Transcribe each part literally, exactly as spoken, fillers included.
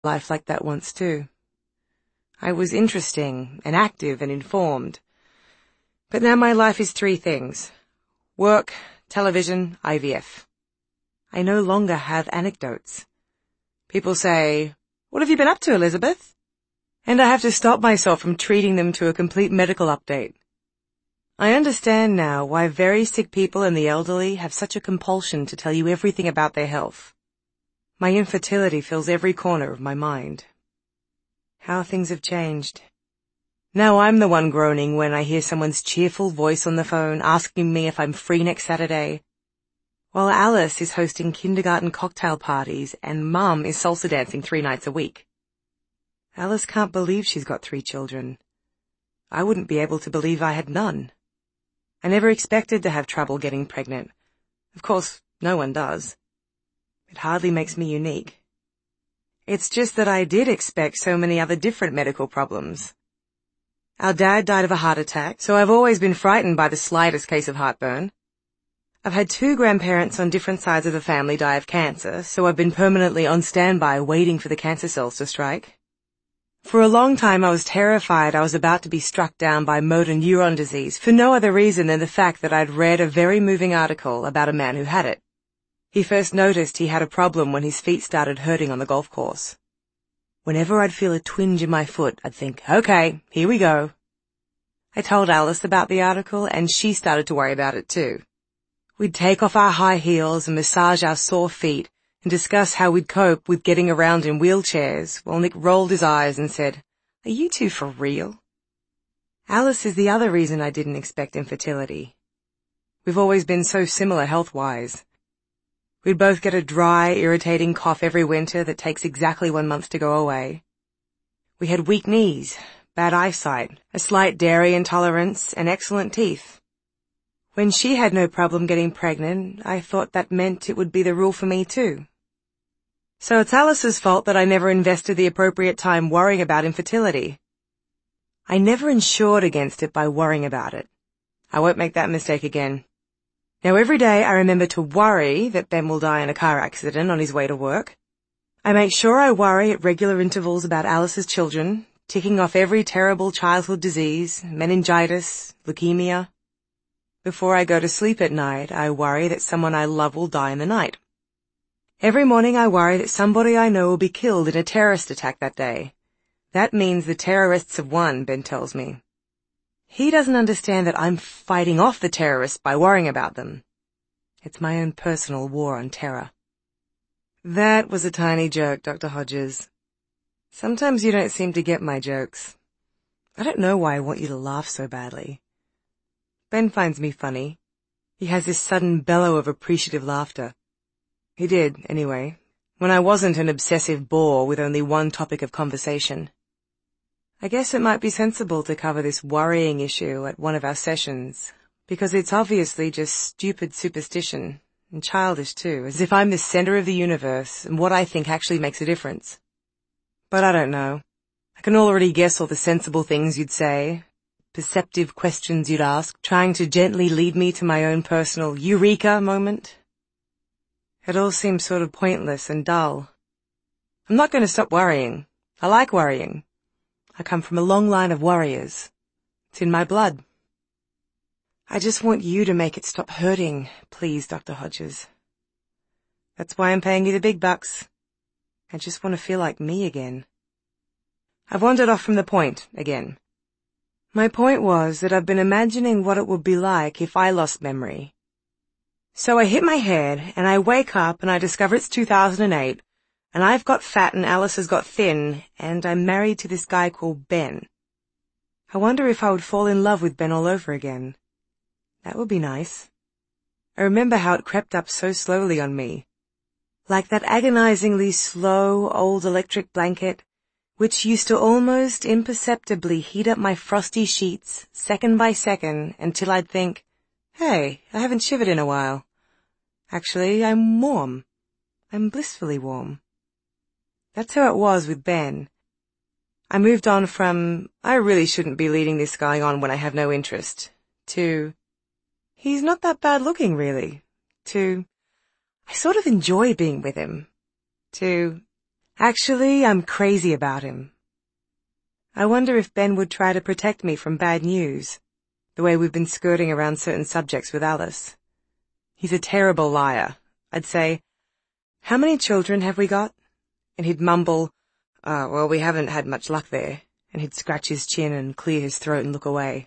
life like that once too. I was interesting and active and informed. But now my life is three things: work, television, I V F. I no longer have anecdotes. People say, "What have you been up to, Elizabeth?" And I have to stop myself from treating them to a complete medical update. I understand now why very sick people and the elderly have such a compulsion to tell you everything about their health. My infertility fills every corner of my mind. How things have changed. Now I'm the one groaning when I hear someone's cheerful voice on the phone asking me if I'm free next Saturday, while Alice is hosting kindergarten cocktail parties and Mum is salsa dancing three nights a week. Alice can't believe she's got three children. I wouldn't be able to believe I had none. I never expected to have trouble getting pregnant. Of course, no one does. It hardly makes me unique. It's just that I did expect so many other different medical problems. Our dad died of a heart attack, so I've always been frightened by the slightest case of heartburn. I've had two grandparents on different sides of the family die of cancer, so I've been permanently on standby waiting for the cancer cells to strike. For a long time I was terrified I was about to be struck down by motor neuron disease for no other reason than the fact that I'd read a very moving article about a man who had it. He first noticed he had a problem when his feet started hurting on the golf course. Whenever I'd feel a twinge in my foot, I'd think, okay, here we go. I told Alice about the article, and she started to worry about it too. We'd take off our high heels and massage our sore feet and discuss how we'd cope with getting around in wheelchairs, while Nick rolled his eyes and said, "Are you two for real?" Alice is the other reason I didn't expect infertility. We've always been so similar health-wise. We'd both get a dry, irritating cough every winter that takes exactly one month to go away. We had weak knees, bad eyesight, a slight dairy intolerance, and excellent teeth. When she had no problem getting pregnant, I thought that meant it would be the rule for me too. So it's Alice's fault that I never invested the appropriate time worrying about infertility. I never insured against it by worrying about it. I won't make that mistake again. Now every day I remember to worry that Ben will die in a car accident on his way to work. I make sure I worry at regular intervals about Alice's children, ticking off every terrible childhood disease, meningitis, leukemia. Before I go to sleep at night, I worry that someone I love will die in the night. Every morning I worry that somebody I know will be killed in a terrorist attack that day. That means the terrorists have won, Ben tells me. He doesn't understand that I'm fighting off the terrorists by worrying about them. It's my own personal war on terror. That was a tiny joke, Doctor Hodges. Sometimes you don't seem to get my jokes. I don't know why I want you to laugh so badly. Ben finds me funny. He has this sudden bellow of appreciative laughter. He did, anyway, when I wasn't an obsessive bore with only one topic of conversation. I guess it might be sensible to cover this worrying issue at one of our sessions, because it's obviously just stupid superstition, and childish too, as if I'm the center of the universe and what I think actually makes a difference. But I don't know. I can already guess all the sensible things you'd say, perceptive questions you'd ask, trying to gently lead me to my own personal eureka moment. It all seems sort of pointless and dull. I'm not going to stop worrying. I like worrying. I come from a long line of warriors. It's in my blood. I just want you to make it stop hurting, please, Doctor Hodges. That's why I'm paying you the big bucks. I just want to feel like me again. I've wandered off from the point again. My point was that I've been imagining what it would be like if I lost memory. So I hit my head, and I wake up and I discover it's two thousand eight, and I've got fat and Alice has got thin, and I'm married to this guy called Ben. I wonder if I would fall in love with Ben all over again. That would be nice. I remember how it crept up so slowly on me. Like that agonizingly slow old electric blanket, which used to almost imperceptibly heat up my frosty sheets, second by second, until I'd think, hey, I haven't shivered in a while. Actually, I'm warm. I'm blissfully warm. That's how it was with Ben. I moved on from, I really shouldn't be leading this guy on when I have no interest, to, he's not that bad looking really, to, I sort of enjoy being with him, to, Actually, I'm crazy about him. I wonder if Ben would try to protect me from bad news, the way we've been skirting around certain subjects with Alice. He's a terrible liar. I'd say, "How many children have we got?" And he'd mumble, "Oh, well, we haven't had much luck there." And he'd scratch his chin and clear his throat and look away.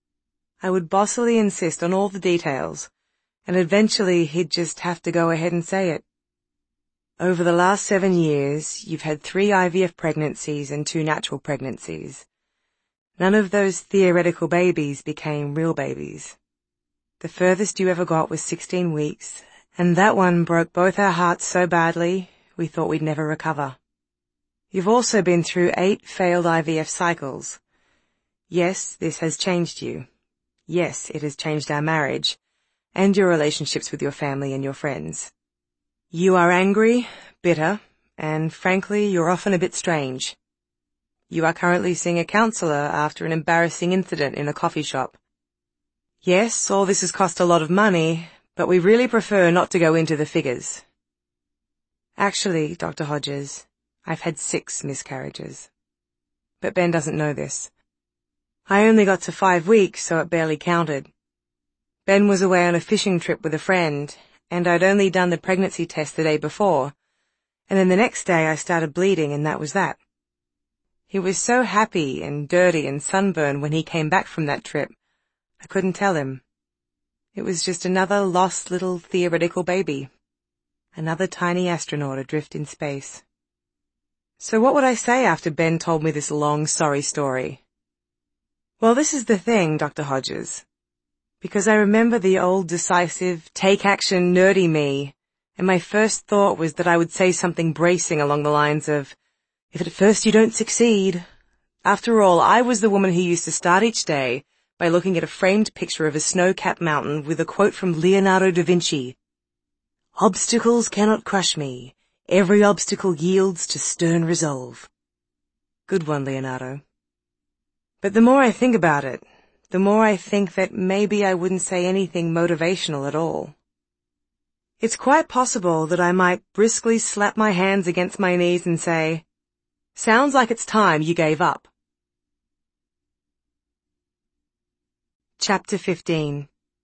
I would bossily insist on all the details, and eventually he'd just have to go ahead and say it. Over the last seven years, you've had three I V F pregnancies and two natural pregnancies. None of those theoretical babies became real babies. The furthest you ever got was sixteen weeks, and that one broke both our hearts so badly, we thought we'd never recover. You've also been through eight failed I V F cycles. Yes, this has changed you. Yes, it has changed our marriage, and your relationships with your family and your friends. You are angry, bitter, and frankly, you're often a bit strange. You are currently seeing a counsellor after an embarrassing incident in a coffee shop. Yes, all this has cost a lot of money, but we really prefer not to go into the figures. Actually, Doctor Hodges, I've had six miscarriages. But Ben doesn't know this. I only got to five weeks, so it barely counted. Ben was away on a fishing trip with a friend, and I'd only done the pregnancy test the day before, and then the next day I started bleeding, and that was that. He was so happy and dirty and sunburned when he came back from that trip, I couldn't tell him. It was just another lost little theoretical baby. Another tiny astronaut adrift in space. So what would I say after Ben told me this long, sorry story? Well, this is the thing, Doctor Hodges. Because I remember the old, decisive, take-action, nerdy me, and my first thought was that I would say something bracing along the lines of, "If at first you don't succeed." After all, I was the woman who used to start each day by looking at a framed picture of a snow-capped mountain with a quote from Leonardo da Vinci. "Obstacles cannot crush me. Every obstacle yields to stern resolve." Good one, Leonardo. But the more I think about it, the more I think that maybe I wouldn't say anything motivational at all. It's quite possible that I might briskly slap my hands against my knees and say, "Sounds like it's time you gave up." Chapter fifteen.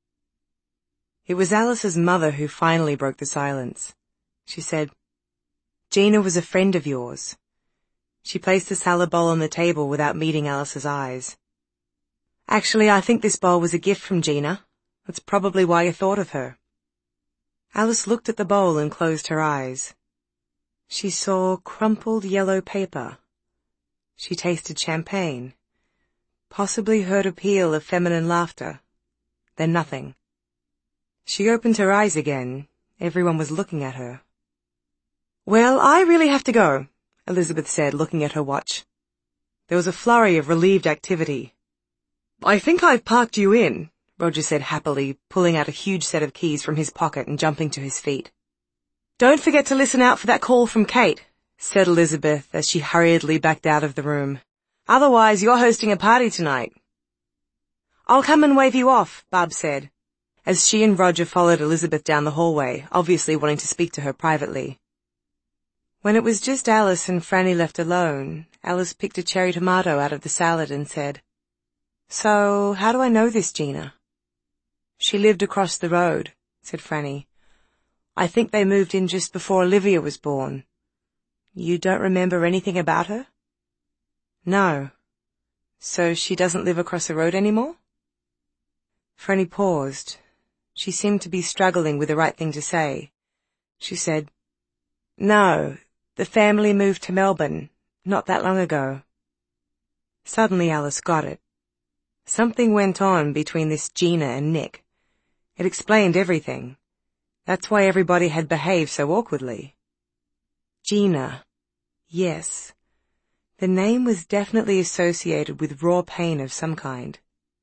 It was Alice's mother who finally broke the silence. She said, "Gina was a friend of yours." She placed the salad bowl on the table without meeting Alice's eyes. "Actually, I think this bowl was a gift from Gina. That's probably why you thought of her." Alice looked at the bowl and closed her eyes. She saw crumpled yellow paper. She tasted champagne. Possibly heard a peal of feminine laughter. Then nothing. She opened her eyes again. Everyone was looking at her. "Well, I really have to go," Elizabeth said, looking at her watch. There was a flurry of relieved activity. "I think I've parked you in," Roger said happily, pulling out a huge set of keys from his pocket and jumping to his feet. "Don't forget to listen out for that call from Kate," said Elizabeth as she hurriedly backed out of the room. "Otherwise, you're hosting a party tonight." "I'll come and wave you off," Barb said, as she and Roger followed Elizabeth down the hallway, obviously wanting to speak to her privately. When it was just Alice and Franny left alone, Alice picked a cherry tomato out of the salad and said, "So, how do I know this Gina?" "She lived across the road," said Franny. "I think they moved in just before Olivia was born." "You don't remember anything about her?" "No. So she doesn't live across the road anymore?" Franny paused. She seemed to be struggling with the right thing to say. She said, "No, the family moved to Melbourne, not that long ago." Suddenly Alice got it. Something went on between this Gina and Nick. It explained everything. That's why everybody had behaved so awkwardly. Gina. Yes. The name was definitely associated with raw pain of some kind.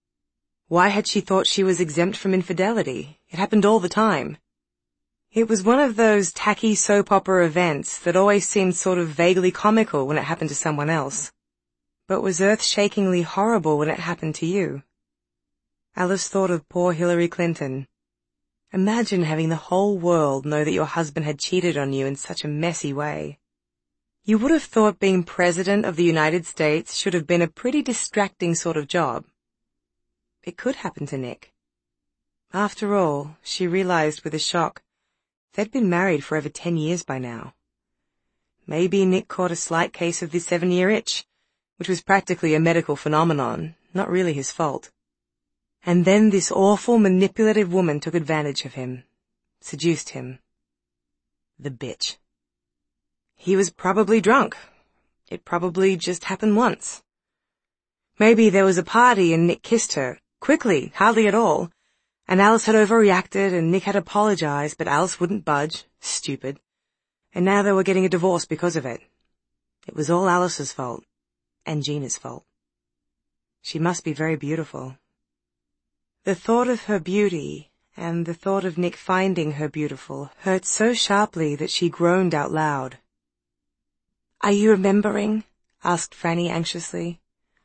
Why had she thought she was exempt from infidelity? It happened all the time. It was one of those tacky soap opera events that always seemed sort of vaguely comical when it happened to someone else, but was earth-shakingly horrible when it happened to you. Alice thought of poor Hillary Clinton. Imagine having the whole world know that your husband had cheated on you in such a messy way. You would have thought being President of the United States should have been a pretty distracting sort of job. It could happen to Nick. After all, she realized with a shock, they'd been married for over ten years by now. Maybe Nick caught a slight case of the seven-year itch, which was practically a medical phenomenon, not really his fault. And then this awful, manipulative woman took advantage of him, seduced him. The bitch. He was probably drunk. It probably just happened once. Maybe there was a party and Nick kissed her, quickly, hardly at all, and Alice had overreacted and Nick had apologized, but Alice wouldn't budge, stupid, and now they were getting a divorce because of it. It was all Alice's fault, and Gina's fault. She must be very beautiful. The thought of her beauty, and the thought of Nick finding her beautiful, hurt so sharply that she groaned out loud. "Are you remembering?" asked Franny anxiously.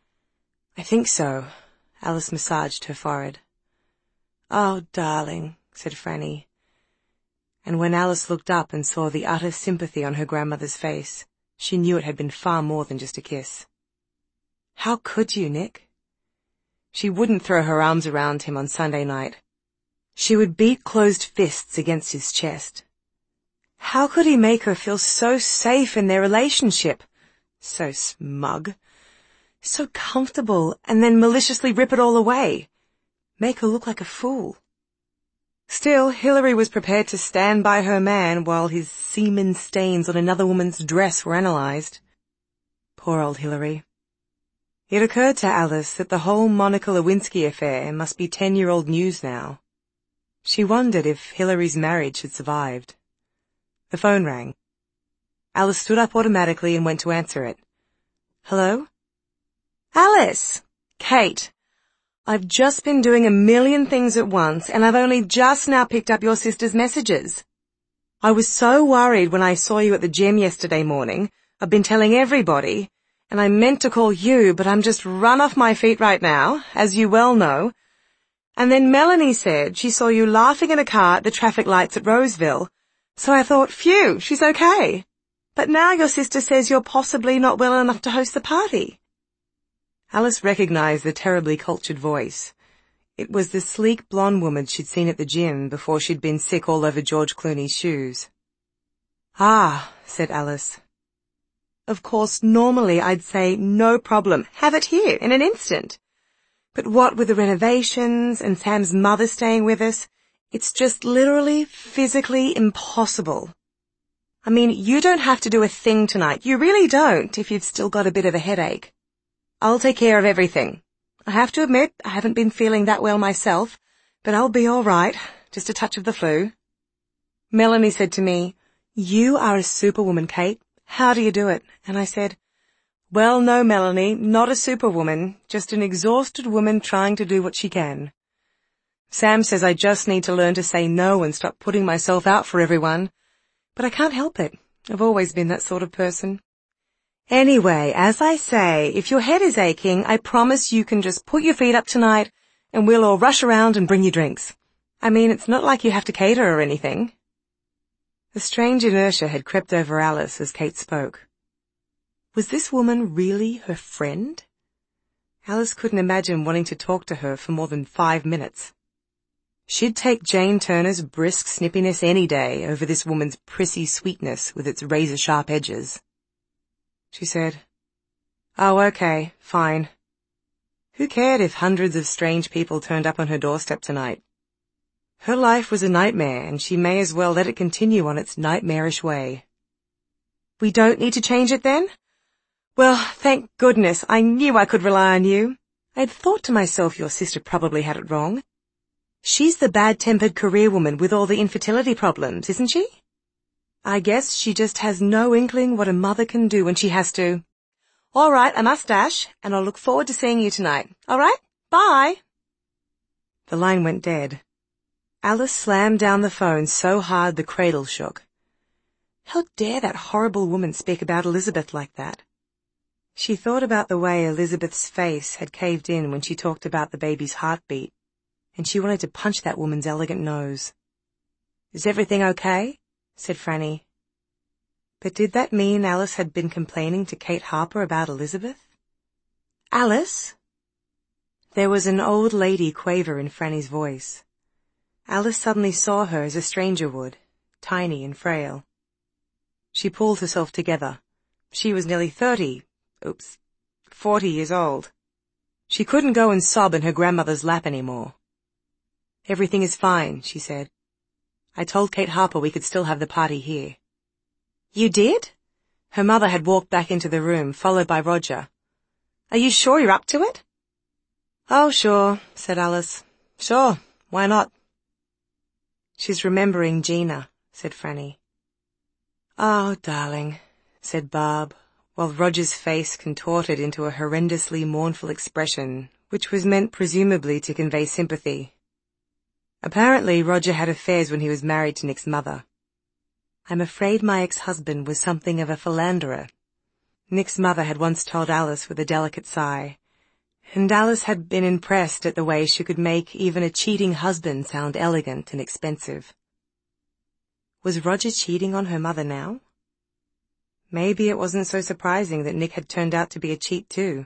"I think so." Alice massaged her forehead. "Oh, darling," said Franny. And when Alice looked up and saw the utter sympathy on her grandmother's face, she knew it had been far more than just a kiss. How could you, Nick? She wouldn't throw her arms around him on Sunday night. She would beat closed fists against his chest. How could he make her feel so safe in their relationship? So smug. So comfortable, and then maliciously rip it all away. Make her look like a fool. Still, Hillary was prepared to stand by her man while his semen stains on another woman's dress were analyzed. Poor old Hillary. It occurred to Alice that the whole Monica Lewinsky affair must be ten-year-old news now. She wondered if Hillary's marriage had survived. The phone rang. Alice stood up automatically and went to answer it. "Hello?" "Alice!" "Kate, I've just been doing a million things at once, and I've only just now picked up your sister's messages. I was so worried when I saw you at the gym yesterday morning. I've been telling everybody, and I meant to call you, but I'm just run off my feet right now, as you well know. And then Melanie said she saw you laughing in a car at the traffic lights at Roseville. So I thought, phew, she's okay. But now your sister says you're possibly not well enough to host the party." Alice recognized the terribly cultured voice. It was the sleek blonde woman she'd seen at the gym before she'd been sick all over George Clooney's shoes. "Ah," said Alice. "Of course, normally I'd say, no problem, have it here in an instant. But what with the renovations and Sam's mother staying with us, it's just literally, physically impossible. I mean, you don't have to do a thing tonight. You really don't, if you've still got a bit of a headache. I'll take care of everything. I have to admit, I haven't been feeling that well myself, but I'll be all right, just a touch of the flu." Melanie said to me, "You are a superwoman, Kate. How do you do it?" And I said, "Well, no, Melanie, not a superwoman, just an exhausted woman trying to do what she can. Sam says I just need to learn to say no and stop putting myself out for everyone. But I can't help it. I've always been that sort of person. Anyway, as I say, if your head is aching, I promise you can just put your feet up tonight and we'll all rush around and bring you drinks. I mean, it's not like you have to cater or anything." A strange inertia had crept over Alice as Kate spoke. Was this woman really her friend? Alice couldn't imagine wanting to talk to her for more than five minutes. She'd take Jane Turner's brisk snippiness any day over this woman's prissy sweetness with its razor-sharp edges. She said, "Oh, okay, fine." Who cared if hundreds of strange people turned up on her doorstep tonight? Her life was a nightmare, and she may as well let it continue on its nightmarish way. "We don't need to change it then? Well, thank goodness, I knew I could rely on you. I'd thought to myself your sister probably had it wrong. She's the bad-tempered career woman with all the infertility problems, isn't she? I guess she just has no inkling what a mother can do when she has to. All right, I must dash, and I'll look forward to seeing you tonight. All right, bye." The line went dead. Alice slammed down the phone so hard the cradle shook. How dare that horrible woman speak about Elizabeth like that? She thought about the way Elizabeth's face had caved in when she talked about the baby's heartbeat, and she wanted to punch that woman's elegant nose. "Is everything okay?" said Franny. But did that mean Alice had been complaining to Kate Harper about Elizabeth? Alice? There was an old lady quaver in Franny's voice. Alice suddenly saw her as a stranger would, tiny and frail. She pulled herself together. She was nearly thirty, oops, forty years old. She couldn't go and sob in her grandmother's lap anymore. Everything is fine, she said. I told Kate Harper we could still have the party here. You did? Her mother had walked back into the room, followed by Roger. Are you sure you're up to it? Oh, sure, said Alice. Sure, why not? She's remembering Gina, said Franny. Oh, darling, said Barb, while Roger's face contorted into a horrendously mournful expression, which was meant presumably to convey sympathy. Apparently, Roger had affairs when he was married to Nick's mother. I'm afraid my ex-husband was something of a philanderer. Nick's mother had once told Alice with a delicate sigh, and Alice had been impressed at the way she could make even a cheating husband sound elegant and expensive. Was Roger cheating on her mother now? Maybe it wasn't so surprising that Nick had turned out to be a cheat too.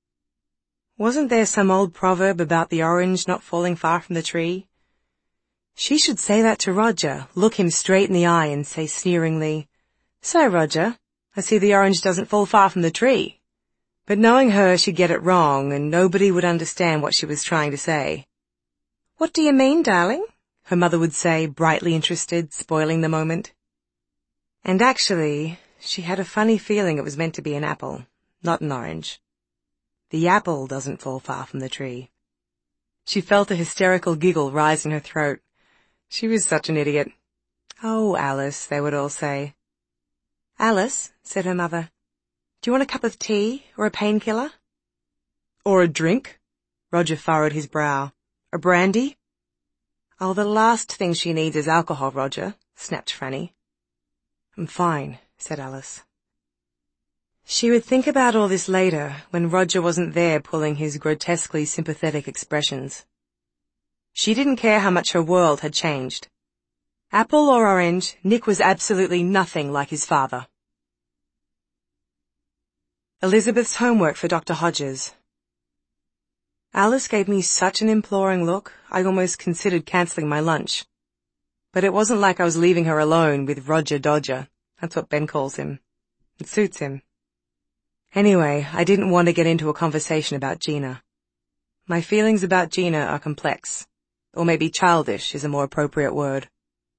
Wasn't there some old proverb about the orange not falling far from the tree? She should say that to Roger, look him straight in the eye and say sneeringly, So, Roger, I see the orange doesn't fall far from the tree. But knowing her, she'd get it wrong, and nobody would understand what she was trying to say. What do you mean, darling? Her mother would say, brightly interested, spoiling the moment. And actually, she had a funny feeling it was meant to be an apple, not an orange. The apple doesn't fall far from the tree. She felt a hysterical giggle rise in her throat. She was such an idiot. Oh, Alice, they would all say. Alice, said her mother, do you want a cup of tea or a painkiller? Or a drink? Roger furrowed his brow. A brandy? Oh, the last thing she needs is alcohol, Roger, snapped Franny. I'm fine, said Alice. She would think about all this later, when Roger wasn't there pulling his grotesquely sympathetic expressions. She didn't care how much her world had changed. Apple or orange, Nick was absolutely nothing like his father. Elizabeth's homework for Doctor Hodges. Alice gave me such an imploring look, I almost considered cancelling my lunch. But it wasn't like I was leaving her alone with Roger Dodger. That's what Ben calls him. It suits him. Anyway, I didn't want to get into a conversation about Gina. My feelings about Gina are complex. Or maybe childish is a more appropriate word.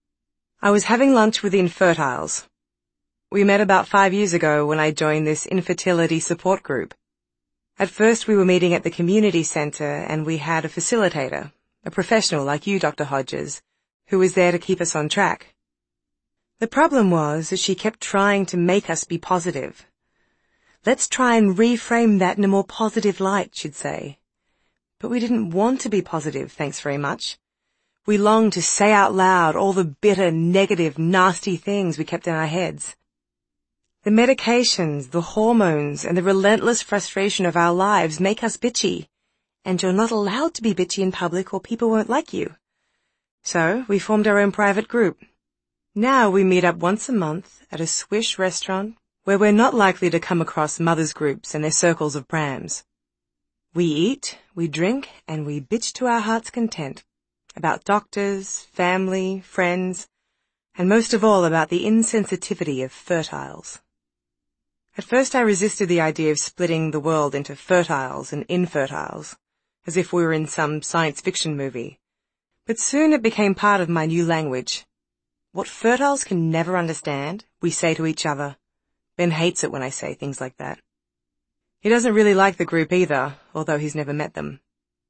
I was having lunch with the Infertiles. We met about five years ago when I joined this infertility support group. At first we were meeting at the community centre and we had a facilitator, a professional like you, Doctor Hodges, who was there to keep us on track. The problem was that she kept trying to make us be positive. Let's try and reframe that in a more positive light, she'd say. But we didn't want to be positive, thanks very much. We longed to say out loud all the bitter, negative, nasty things we kept in our heads. The medications, the hormones, and the relentless frustration of our lives make us bitchy, and you're not allowed to be bitchy in public or people won't like you. So we formed our own private group. Now we meet up once a month at a swish restaurant where we're not likely to come across mothers' groups and their circles of prams. We eat, we drink, and we bitch to our heart's content about doctors, family, friends, and most of all about the insensitivity of fertiles. At first I resisted the idea of splitting the world into fertiles and infertiles, as if we were in some science fiction movie. But soon it became part of my new language. What fertiles can never understand, we say to each other. Ben hates it when I say things like that. He doesn't really like the group either, although he's never met them.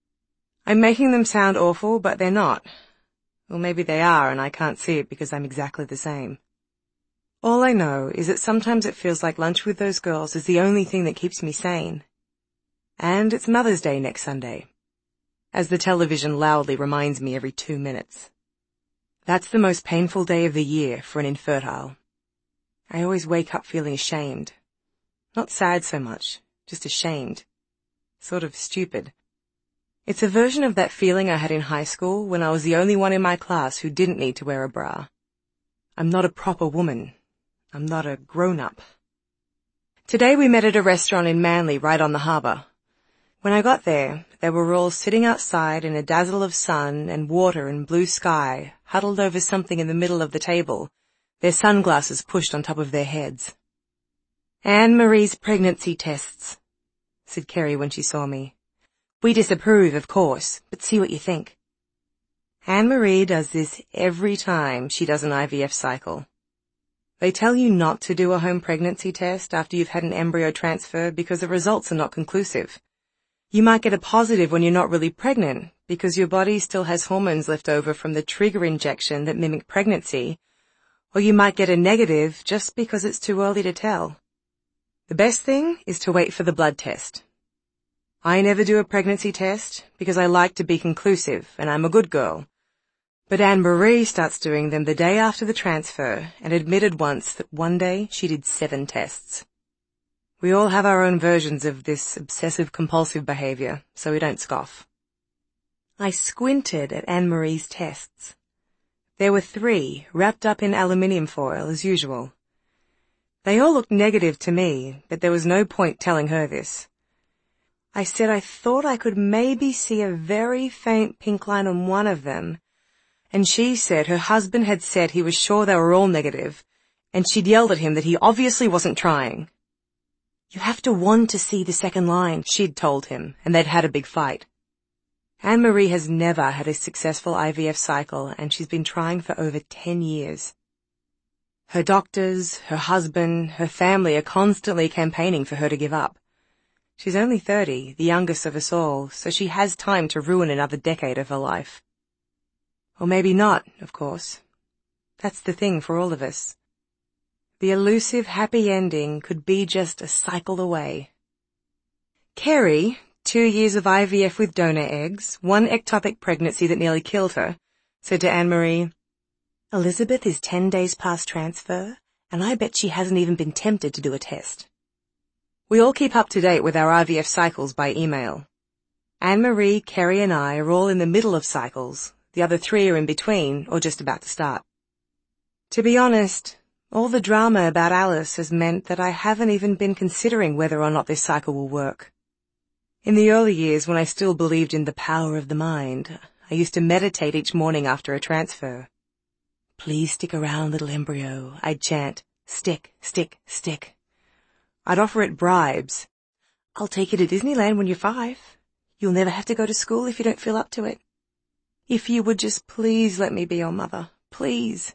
I'm making them sound awful, but they're not. Or maybe they are and I can't see it because I'm exactly the same. All I know is that sometimes it feels like lunch with those girls is the only thing that keeps me sane. And it's Mother's Day next Sunday, as the television loudly reminds me every two minutes. That's the most painful day of the year for an infertile. I always wake up feeling ashamed. Not sad so much, just ashamed. Sort of stupid. It's a version of that feeling I had in high school when I was the only one in my class who didn't need to wear a bra. I'm not a proper woman. I'm not a grown-up. Today we met at a restaurant in Manly right on the harbour. When I got there, they were all sitting outside in a dazzle of sun and water and blue sky, huddled over something in the middle of the table, their sunglasses pushed on top of their heads. "Anne-Marie's pregnancy tests," said Kerry when she saw me. "We disapprove, of course, but see what you think." Anne-Marie does this every time she does an I V F cycle. They tell you not to do a home pregnancy test after you've had an embryo transfer because the results are not conclusive. You might get a positive when you're not really pregnant because your body still has hormones left over from the trigger injection that mimic pregnancy, or you might get a negative just because it's too early to tell. The best thing is to wait for the blood test. I never do a pregnancy test because I like to be conclusive and I'm a good girl. But Anne-Marie starts doing them the day after the transfer and admitted once that one day she did seven tests. We all have our own versions of this obsessive-compulsive behavior, so we don't scoff. I squinted at Anne-Marie's tests. There were three, wrapped up in aluminium foil, as usual. They all looked negative to me, but there was no point telling her this. I said I thought I could maybe see a very faint pink line on one of them, and she said her husband had said he was sure they were all negative, and she'd yelled at him that he obviously wasn't trying. "You have to want to see the second line," she'd told him, and they'd had a big fight. Anne-Marie has never had a successful I V F cycle, and she's been trying for over ten years. Her doctors, her husband, her family are constantly campaigning for her to give up. She's only thirty, the youngest of us all, so she has time to ruin another decade of her life. Or maybe not, of course. That's the thing for all of us. The elusive happy ending could be just a cycle away. Kerry, two years of I V F with donor eggs, one ectopic pregnancy that nearly killed her, said to Anne-Marie, "Elizabeth is ten days past transfer, and I bet she hasn't even been tempted to do a test." We all keep up to date with our I V F cycles by email. Anne-Marie, Kerry and I are all in the middle of cycles. The other three are in between, or just about to start. To be honest, all the drama about Alice has meant that I haven't even been considering whether or not this cycle will work. In the early years, when I still believed in the power of the mind, I used to meditate each morning after a transfer. "Please stick around, little embryo," I'd chant. "Stick, stick, stick." I'd offer it bribes. "I'll take you to Disneyland when you're five. You'll never have to go to school if you don't feel up to it. If you would just please let me be your mother, please."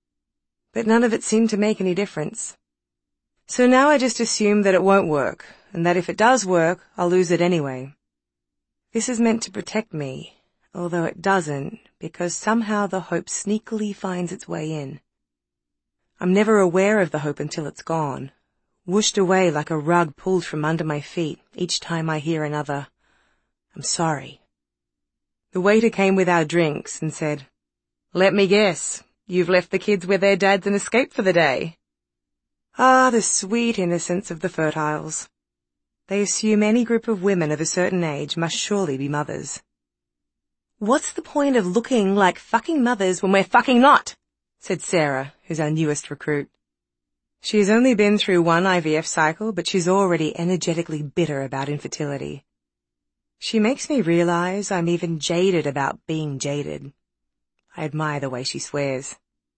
But none of it seemed to make any difference. So now I just assume that it won't work, and that if it does work, I'll lose it anyway. This is meant to protect me, although it doesn't, because somehow the hope sneakily finds its way in. I'm never aware of the hope until it's gone, whooshed away like a rug pulled from under my feet each time I hear another, "I'm sorry." The waiter came with our drinks and said, "Let me guess. You've left the kids with their dads and escaped for the day." Ah, the sweet innocence of the fertiles. They assume any group of women of a certain age must surely be mothers. "What's the point of looking like fucking mothers when we're fucking not?" said Sarah, who's our newest recruit. She's only been through one I V F cycle, but she's already energetically bitter about infertility. She makes me realize I'm even jaded about being jaded. I admire the way she swears.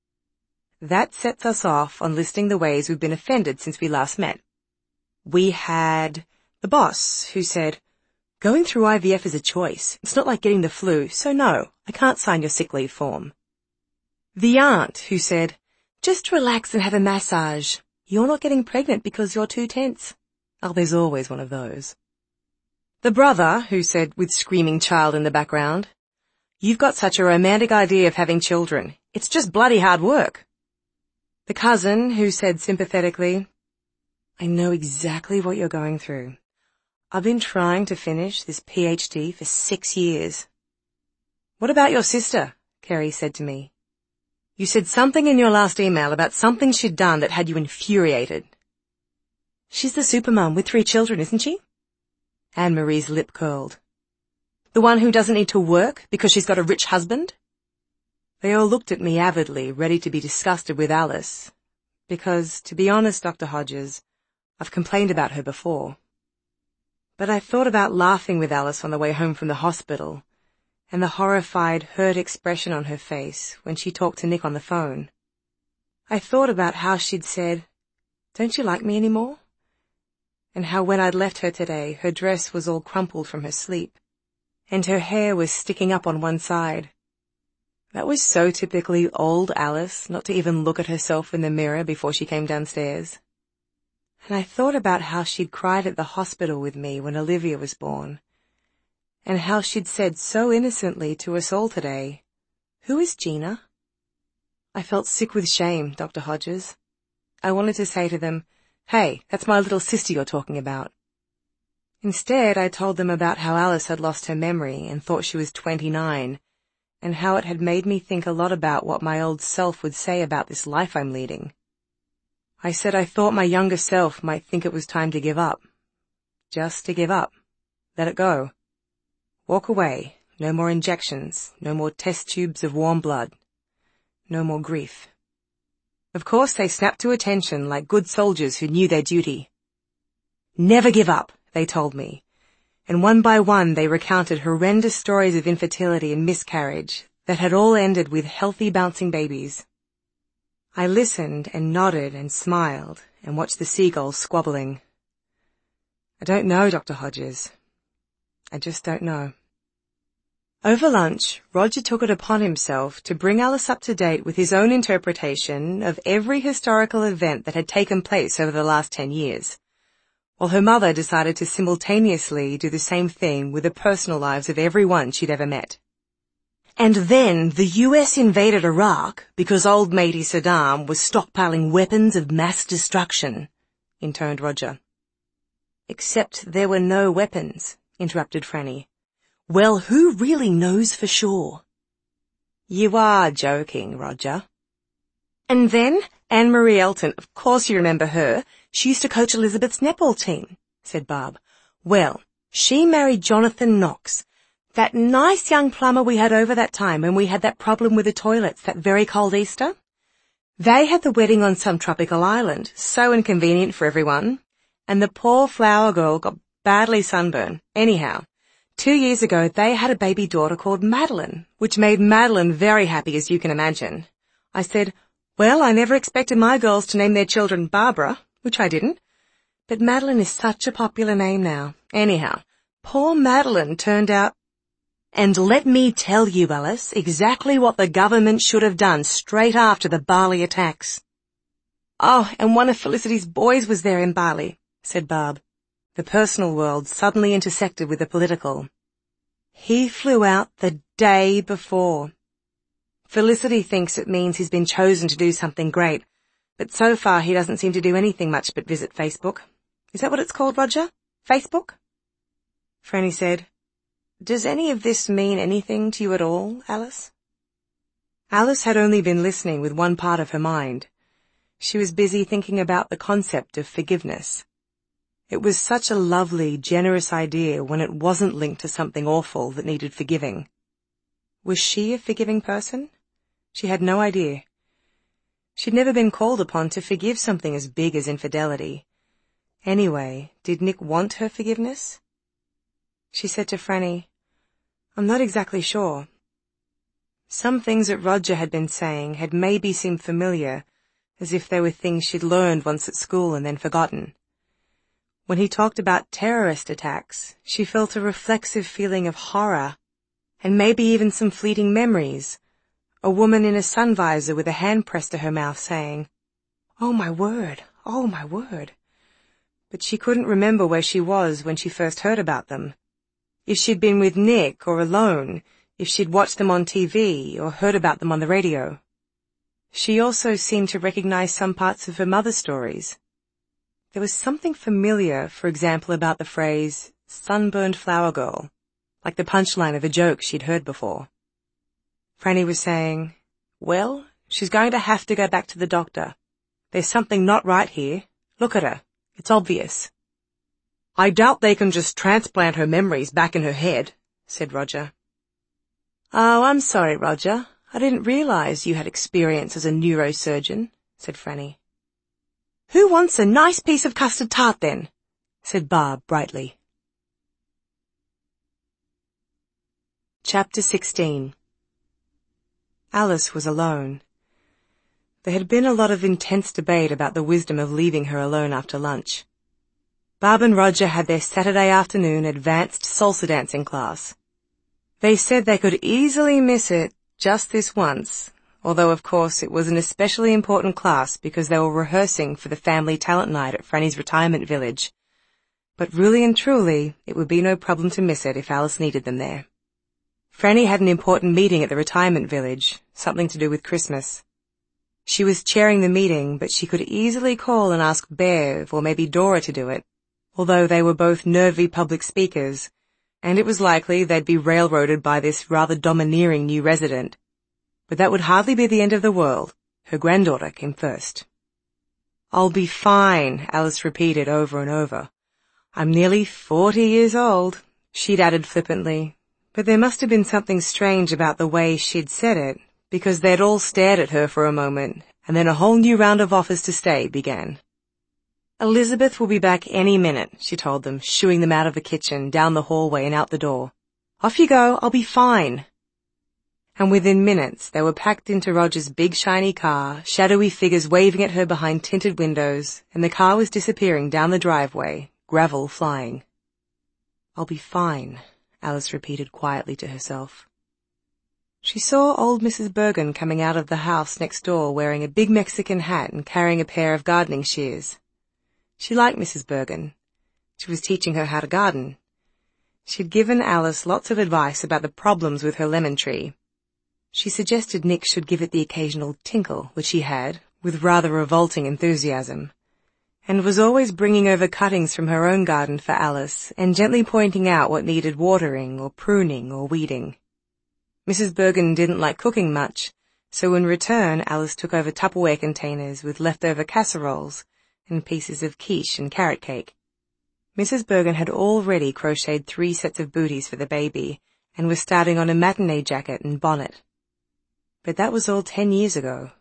That sets us off on listing the ways we've been offended since we last met. We had the boss, who said, "Going through I V F is a choice. It's not like getting the flu, so no, I can't sign your sick leave form." The aunt, who said, "Just relax and have a massage. You're not getting pregnant because you're too tense." Oh, there's always one of those. The brother, who said, with screaming child in the background, "You've got such a romantic idea of having children. It's just bloody hard work." The cousin, who said sympathetically, "I know exactly what you're going through. I've been trying to finish this P H D for six years. "What about your sister?" Kerry said to me. "You said something in your last email about something she'd done that had you infuriated." "She's the supermum with three children, isn't she?" Anne-Marie's lip curled. "The one who doesn't need to work because she's got a rich husband?" They all looked at me avidly, ready to be disgusted with Alice. because, to be honest, Doctor Hodges, I've complained about her before. But I thought about laughing with Alice on the way home from the hospital, and the horrified, hurt expression on her face when she talked to Nick on the phone. I thought about how she'd said, "Don't you like me anymore?" And how when I'd left her today, her dress was all crumpled from her sleep, and her hair was sticking up on one side. That was so typically old Alice, not to even look at herself in the mirror before she came downstairs. And I thought about how she'd cried at the hospital with me when Olivia was born, and how she'd said so innocently to us all today, "Who is Gina?" I felt sick with shame, Doctor Hodges. I wanted to say to them, "Hey, that's my little sister you're talking about." Instead, I told them about how Alice had lost her memory and thought she was twenty-nine, and how it had made me think a lot about what my old self would say about this life I'm leading. I said I thought my younger self might think it was time to give up. Just to give up. Let it go. Walk away. No more injections. No more test tubes of warm blood. No more grief. Of course, they snapped to attention like good soldiers who knew their duty. "Never give up," they told me, and one by one they recounted horrendous stories of infertility and miscarriage that had all ended with healthy bouncing babies. I listened and nodded and smiled and watched the seagulls squabbling. I don't know, Doctor Hodges. I just don't know. Over lunch, Roger took it upon himself to bring Alice up to date with his own interpretation of every historical event that had taken place over the last ten years, while her mother decided to simultaneously do the same thing with the personal lives of everyone she'd ever met. "And then the U S invaded Iraq because old matey Saddam was stockpiling weapons of mass destruction," intoned Roger. "Except there were no weapons," interrupted Franny. "Well, who really knows for sure?" "You are joking, Roger." "And then Anne-Marie Elton, of course you remember her. She used to coach Elizabeth's netball team," said Barb. "Well, she married Jonathan Knox, that nice young plumber we had over that time when we had that problem with the toilets that very cold Easter. They had the wedding on some tropical island, so inconvenient for everyone, and the poor flower girl got badly sunburned. Anyhow, two years ago they had a baby daughter called Madeline, which made Madeline very happy, as you can imagine. I said, well, I never expected my girls to name their children Barbara, which I didn't, but Madeline is such a popular name now. Anyhow, poor Madeline turned out. And let me tell you, Alice, exactly what the government should have done straight after the Bali attacks." "Oh, and one of Felicity's boys was there in Bali," said Barb. The personal world suddenly intersected with the political. "He flew out the day before. Felicity thinks it means he's been chosen to do something great, but so far he doesn't seem to do anything much but visit Facebook. Is that what it's called, Roger? Facebook?" Franny said, "Does any of this mean anything to you at all, Alice?" Alice had only been listening with one part of her mind. She was busy thinking about the concept of forgiveness. It was such a lovely, generous idea when it wasn't linked to something awful that needed forgiving. Was she a forgiving person? She had no idea. She'd never been called upon to forgive something as big as infidelity. Anyway, did Nick want her forgiveness? She said to Franny, "I'm not exactly sure." Some things that Roger had been saying had maybe seemed familiar, as if they were things she'd learned once at school and then forgotten. When he talked about terrorist attacks, she felt a reflexive feeling of horror, and maybe even some fleeting memories. A woman in a sun visor with a hand pressed to her mouth saying, "Oh my word, oh my word." But she couldn't remember where she was when she first heard about them. If she'd been with Nick or alone, if she'd watched them on T V or heard about them on the radio. She also seemed to recognize some parts of her mother's stories. There was something familiar, for example, about the phrase, sunburned flower girl, like the punchline of a joke she'd heard before. Franny was saying, "Well, she's going to have to go back to the doctor. There's something not right here. Look at her. It's obvious." "I doubt they can just transplant her memories back in her head," said Roger. "Oh, I'm sorry, Roger. I didn't realize you had experience as a neurosurgeon," said Franny. "Who wants a nice piece of custard tart then?" said Barb brightly. Chapter sixteen. Alice was alone. There had been a lot of intense debate about the wisdom of leaving her alone after lunch. Barb and Roger had their Saturday afternoon advanced salsa dancing class. They said they could easily miss it just this once, although of course it was an especially important class because they were rehearsing for the family talent night at Franny's retirement village. But really and truly, it would be no problem to miss it if Alice needed them there. Franny had an important meeting at the retirement village, something to do with Christmas. She was chairing the meeting, but she could easily call and ask Bev or maybe Dora to do it, although they were both nervy public speakers, and it was likely they'd be railroaded by this rather domineering new resident. But that would hardly be the end of the world. Her granddaughter came first. "I'll be fine," Alice repeated over and over. "I'm nearly forty years old," she'd added flippantly, but there must have been something strange about the way she'd said it, because they'd all stared at her for a moment, and then a whole new round of offers to stay began. "Elizabeth will be back any minute," she told them, shooing them out of the kitchen, down the hallway and out the door. "Off you go, I'll be fine." And within minutes they were packed into Roger's big shiny car, shadowy figures waving at her behind tinted windows, and the car was disappearing down the driveway, gravel flying. "I'll be fine," Alice repeated quietly to herself. She saw old Missus Bergen coming out of the house next door wearing a big Mexican hat and carrying a pair of gardening shears. She liked Missus Bergen. She was teaching her how to garden. She'd given Alice lots of advice about the problems with her lemon tree. She suggested Nick should give it the occasional tinkle, which he had, with rather revolting enthusiasm, and was always bringing over cuttings from her own garden for Alice and gently pointing out what needed watering or pruning or weeding. Missus Bergen didn't like cooking much, so in return Alice took over Tupperware containers with leftover casseroles and pieces of quiche and carrot cake. Missus Bergen had already crocheted three sets of booties for the baby and was starting on a matinee jacket and bonnet. But that was all ten years ago.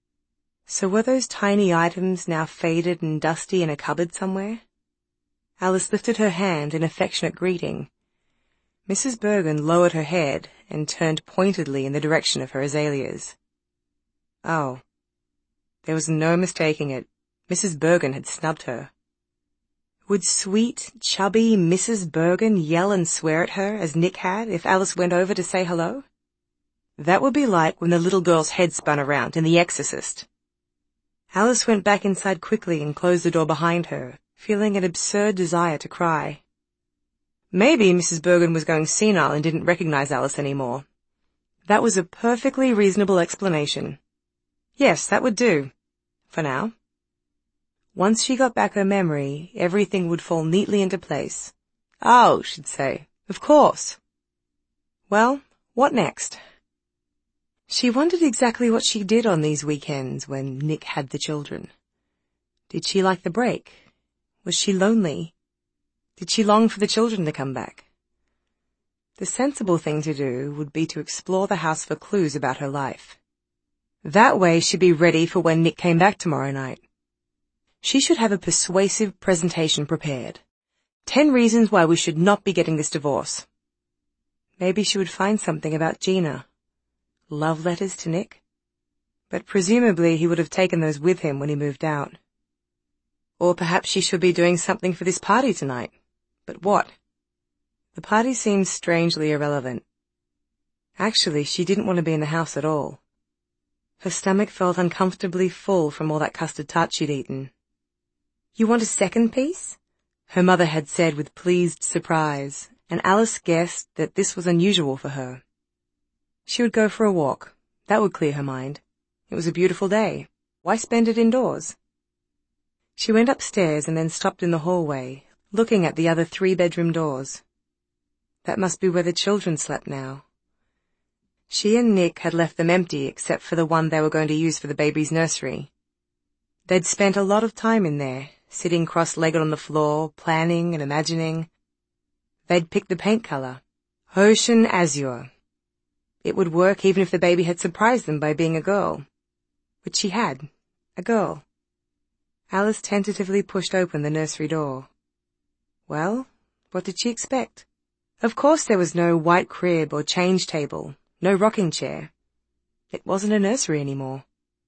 So were those tiny items now faded and dusty in a cupboard somewhere? Alice lifted her hand in affectionate greeting. Missus Bergen lowered her head and turned pointedly in the direction of her azaleas. Oh. There was no mistaking it. Missus Bergen had snubbed her. Would sweet, chubby Missus Bergen yell and swear at her, as Nick had, if Alice went over to say hello? That would be like when the little girl's head spun around in The Exorcist. Alice went back inside quickly and closed the door behind her, feeling an absurd desire to cry. Maybe Missus Bergen was going senile and didn't recognize Alice anymore. That was a perfectly reasonable explanation. Yes, that would do. For now. Once she got back her memory, everything would fall neatly into place. "Oh," she'd say, "of course." Well, what next? She wondered exactly what she did on these weekends when Nick had the children. Did she like the break? Was she lonely? Did she long for the children to come back? The sensible thing to do would be to explore the house for clues about her life. That way she'd be ready for when Nick came back tomorrow night. She should have a persuasive presentation prepared. Ten reasons why we should not be getting this divorce. Maybe she would find something about Gina. Love letters to Nick? But presumably he would have taken those with him when he moved out. Or perhaps she should be doing something for this party tonight. But what? The party seemed strangely irrelevant. Actually, she didn't want to be in the house at all. Her stomach felt uncomfortably full from all that custard tart she'd eaten. "You want a second piece?" her mother had said with pleased surprise, and Alice guessed that this was unusual for her. She would go for a walk. That would clear her mind. It was a beautiful day. Why spend it indoors? She went upstairs and then stopped in the hallway, looking at the other three-bedroom doors. That must be where the children slept now. She and Nick had left them empty except for the one they were going to use for the baby's nursery. They'd spent a lot of time in there, sitting cross-legged on the floor, planning and imagining. They'd picked the paint color, ocean azure. It would work even if the baby had surprised them by being a girl. Which she had, a girl. Alice tentatively pushed open the nursery door. Well, what did she expect? Of course there was no white crib or change table, no rocking chair. It wasn't a nursery anymore.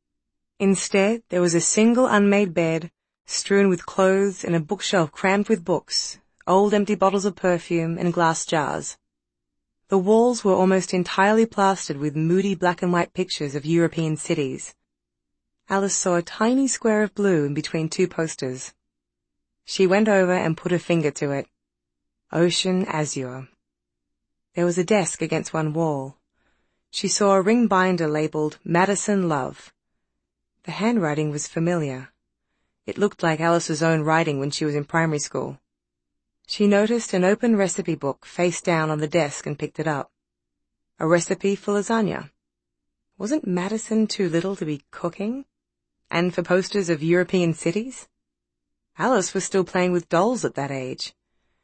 Instead, there was a single unmade bed, strewn with clothes and a bookshelf crammed with books, old empty bottles of perfume and glass jars. The walls were almost entirely plastered with moody black and white pictures of European cities. Alice saw a tiny square of blue in between two posters. She went over and put her finger to it. Ocean azure. There was a desk against one wall. She saw a ring binder labeled Madison Love. The handwriting was familiar. It looked like Alice's own writing when she was in primary school. She noticed an open recipe book face down on the desk and picked it up. A recipe for lasagna. Wasn't Madison too little to be cooking? And for posters of European cities? Alice was still playing with dolls at that age.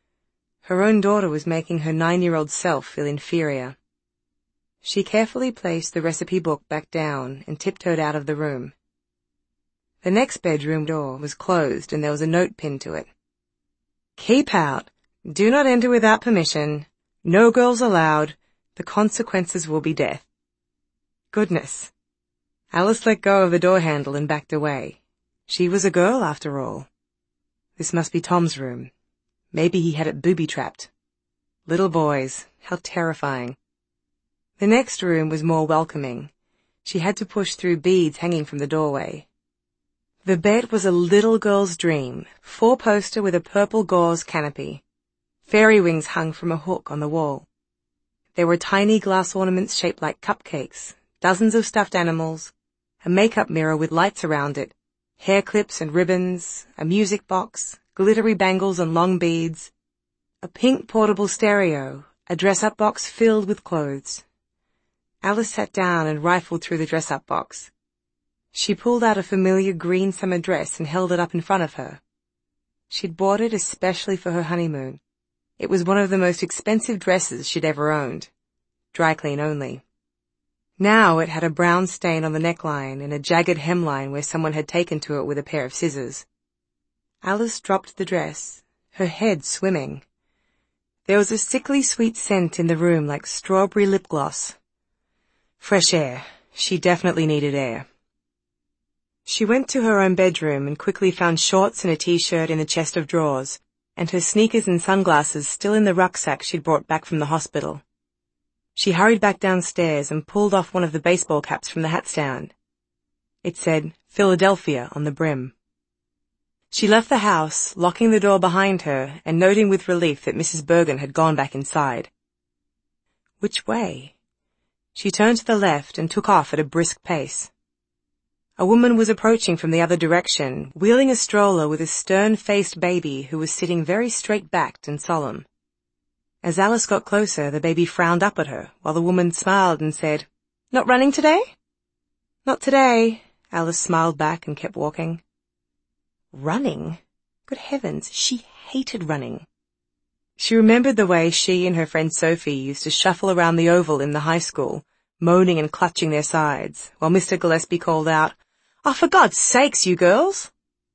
Her own daughter was making her nine-year-old self feel inferior. She carefully placed the recipe book back down and tiptoed out of the room. The next bedroom door was closed and there was a note pinned to it. Keep out. Do not enter without permission. No girls allowed. The consequences will be death. Goodness. Alice let go of the door handle and backed away. She was a girl, after all. This must be Tom's room. Maybe he had it booby-trapped. Little boys, how terrifying. The next room was more welcoming. She had to push through beads hanging from the doorway. The bed was a little girl's dream, four-poster with a purple gauze canopy. Fairy wings hung from a hook on the wall. There were tiny glass ornaments shaped like cupcakes, dozens of stuffed animals, a makeup mirror with lights around it, hair clips and ribbons, a music box, glittery bangles and long beads, a pink portable stereo, a dress-up box filled with clothes. Alice sat down and rifled through the dress-up box. She pulled out a familiar green summer dress and held it up in front of her. She'd bought it especially for her honeymoon. It was one of the most expensive dresses she'd ever owned. Dry clean only. Now it had a brown stain on the neckline and a jagged hemline where someone had taken to it with a pair of scissors. Alice dropped the dress, her head swimming. There was a sickly sweet scent in the room like strawberry lip gloss. Fresh air. She definitely needed air. She went to her own bedroom and quickly found shorts and a t-shirt in the chest of drawers, and her sneakers and sunglasses still in the rucksack she'd brought back from the hospital. She hurried back downstairs and pulled off one of the baseball caps from the hat stand. It said Philadelphia on the brim. She left the house, locking the door behind her and noting with relief that Missus Bergen had gone back inside. Which way? She turned to the left and took off at a brisk pace. A woman was approaching from the other direction, wheeling a stroller with a stern-faced baby who was sitting very straight-backed and solemn. As Alice got closer, the baby frowned up at her, while the woman smiled and said, "Not running today?" "Not today," Alice smiled back and kept walking. Running? Good heavens, she hated running. She remembered the way she and her friend Sophie used to shuffle around the oval in the high school, moaning and clutching their sides, while Mister Gillespie called out, "Oh, for God's sakes, you girls!"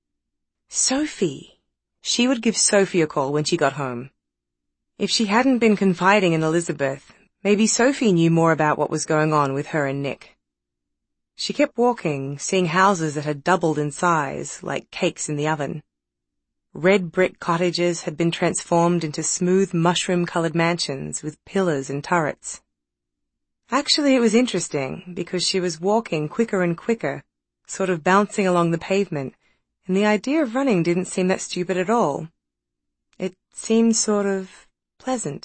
Sophie. She would give Sophie a call when she got home. If she hadn't been confiding in Elizabeth, maybe Sophie knew more about what was going on with her and Nick. She kept walking, seeing houses that had doubled in size, like cakes in the oven. Red brick cottages had been transformed into smooth mushroom-colored mansions with pillars and turrets. Actually, it was interesting, because she was walking quicker and quicker, sort of bouncing along the pavement, and the idea of running didn't seem that stupid at all. It seemed sort of pleasant.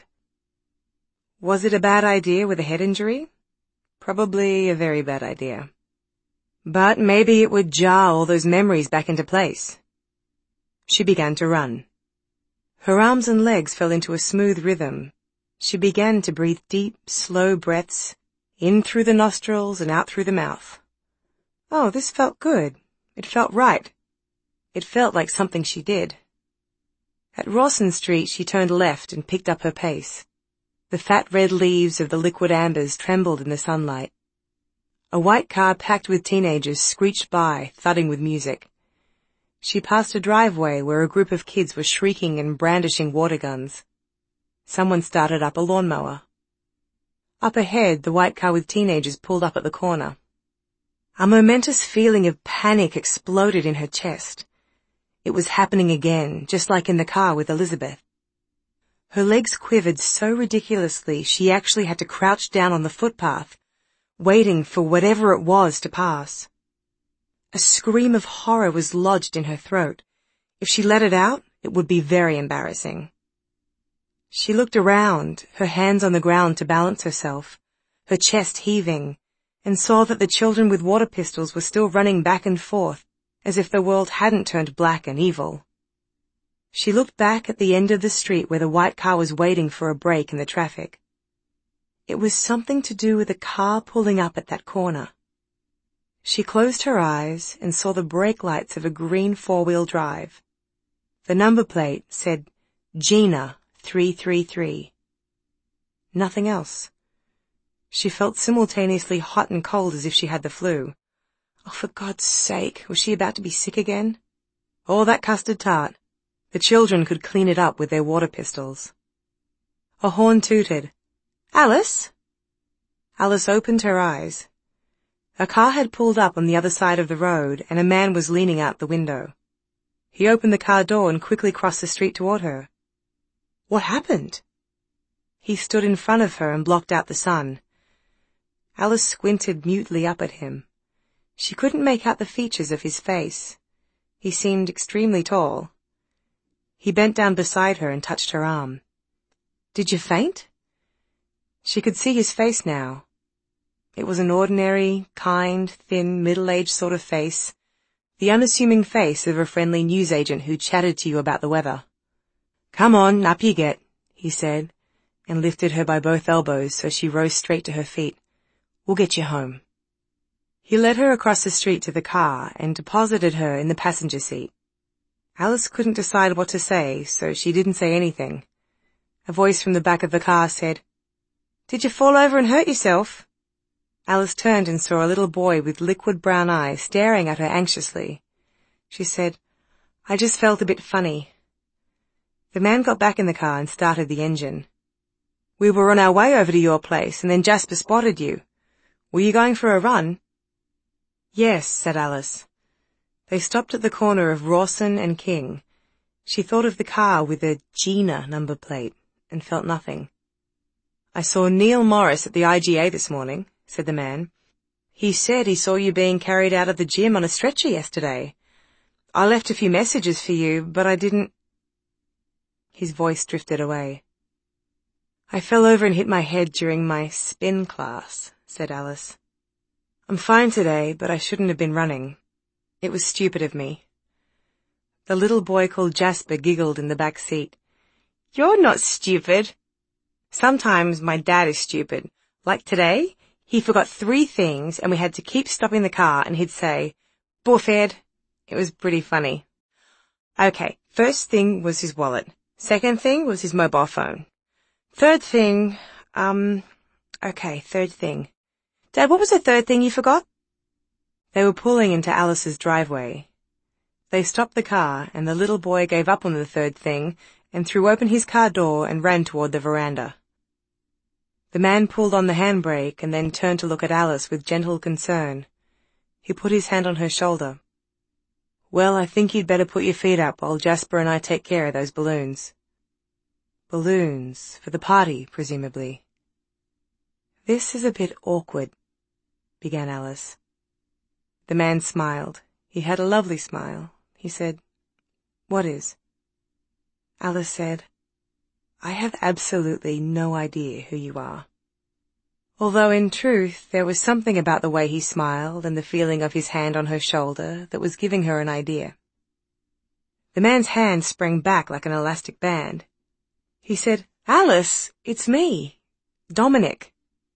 Was it a bad idea with a head injury? Probably a very bad idea. But maybe it would jar all those memories back into place. She began to run. Her arms and legs fell into a smooth rhythm. She began to breathe deep, slow breaths, in through the nostrils and out through the mouth. Oh, this felt good. It felt right. It felt like something she did. At Rawson Street, she turned left and picked up her pace. The fat red leaves of the liquid ambers trembled in the sunlight. A white car packed with teenagers screeched by, thudding with music. She passed a driveway where a group of kids were shrieking and brandishing water guns. Someone started up a lawnmower. Up ahead, the white car with teenagers pulled up at the corner. A momentous feeling of panic exploded in her chest. It was happening again, just like in the car with Elizabeth. Her legs quivered so ridiculously she actually had to crouch down on the footpath, waiting for whatever it was to pass. A scream of horror was lodged in her throat. If she let it out, it would be very embarrassing. She looked around, her hands on the ground to balance herself, her chest heaving, and saw that the children with water pistols were still running back and forth, as if the world hadn't turned black and evil. She looked back at the end of the street where the white car was waiting for a break in the traffic. It was something to do with a car pulling up at that corner. She closed her eyes and saw the brake lights of a green four-wheel drive. The number plate said Gina three three three. Nothing else. She felt simultaneously hot and cold as if she had the flu. Oh, for God's sake, was she about to be sick again? Or that custard tart. The children could clean it up with their water pistols. A horn tooted. Alice? Alice opened her eyes. A car had pulled up on the other side of the road, and a man was leaning out the window. He opened the car door and quickly crossed the street toward her. What happened? He stood in front of her and blocked out the sun. Alice squinted mutely up at him. She couldn't make out the features of his face. He seemed extremely tall. He bent down beside her and touched her arm. Did you faint? She could see his face now. It was an ordinary, kind, thin, middle-aged sort of face, the unassuming face of a friendly newsagent who chatted to you about the weather. Come on, up you get, he said, and lifted her by both elbows so she rose straight to her feet. We'll get you home. He led her across the street to the car and deposited her in the passenger seat. Alice couldn't decide what to say, so she didn't say anything. A voice from the back of the car said, Did you fall over and hurt yourself? Alice turned and saw a little boy with liquid brown eyes staring at her anxiously. She said, I just felt a bit funny. The man got back in the car and started the engine. We were on our way over to your place, and then Jasper spotted you. Were you going for a run? Yes, said Alice. They stopped at the corner of Rawson and King. She thought of the car with a Gina number plate and felt nothing. I saw Neil Morris at the I G A this morning, said the man. He said he saw you being carried out of the gym on a stretcher yesterday. I left a few messages for you, but I didn't... His voice drifted away. I fell over and hit my head during my spin class, said Alice. I'm fine today, but I shouldn't have been running. It was stupid of me. The little boy called Jasper giggled in the back seat. You're not stupid. Sometimes my dad is stupid. Like today, he forgot three things and we had to keep stopping the car and he'd say, Boof, Ed. It was pretty funny. Okay, first thing was his wallet. Second thing was his mobile phone. Third thing, um, okay, third thing. Dad, what was the third thing you forgot? They were pulling into Alice's driveway. They stopped the car and the little boy gave up on the third thing and threw open his car door and ran toward the veranda. The man pulled on the handbrake and then turned to look at Alice with gentle concern. He put his hand on her shoulder. Well, I think you'd better put your feet up while Jasper and I take care of those balloons. Balloons, for the party, presumably. This is a bit awkward, began Alice. The man smiled. He had a lovely smile. He said, What is? Alice said, I have absolutely no idea who you are. Although in truth there was something about the way he smiled and the feeling of his hand on her shoulder that was giving her an idea. The man's hand sprang back like an elastic band. He said, Alice, it's me, Dominic.